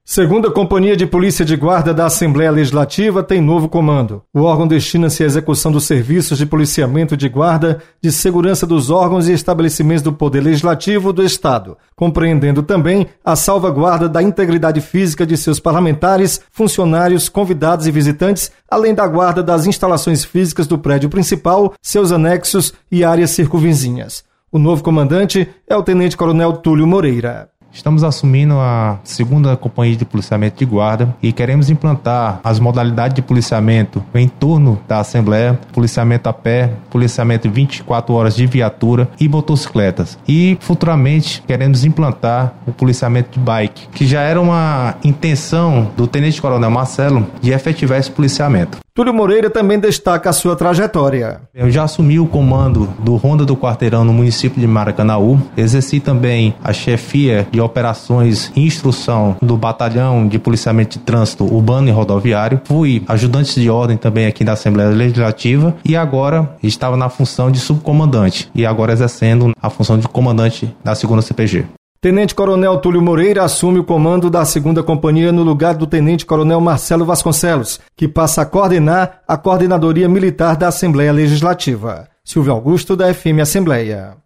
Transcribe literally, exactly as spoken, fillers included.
Segunda Companhia de Polícia de Guarda da Assembleia Legislativa tem novo comando. O órgão destina-se à execução dos serviços de policiamento de guarda, de segurança dos órgãos e estabelecimentos do Poder Legislativo do Estado, compreendendo também a salvaguarda da integridade física de seus parlamentares, funcionários, convidados e visitantes, além da guarda das instalações físicas do prédio principal, seus anexos e áreas circunvizinhas. O novo comandante é o Tenente Coronel Túlio Moreira. Estamos assumindo a segunda Companhia de Policiamento de Guarda e queremos implantar as modalidades de policiamento em torno da Assembleia, policiamento a pé, policiamento vinte e quatro horas de viatura e motocicletas. E futuramente queremos implantar o policiamento de bike, que já era uma intenção do Tenente Coronel Marcelo de efetivar esse policiamento. Túlio Moreira também destaca a sua trajetória. Eu já assumi o comando do Ronda do Quarteirão no município de Maracanaú, exerci também a chefia de operações e instrução do Batalhão de Policiamento de Trânsito Urbano e Rodoviário, fui ajudante de ordem também aqui da Assembleia Legislativa e agora estava na função de subcomandante e agora exercendo a função de comandante da segunda C P G. Tenente Coronel Túlio Moreira assume o comando da segunda Companhia no lugar do Tenente Coronel Marcelo Vasconcelos, que passa a coordenar a Coordenadoria Militar da Assembleia Legislativa. Silvio Augusto, da F M Assembleia.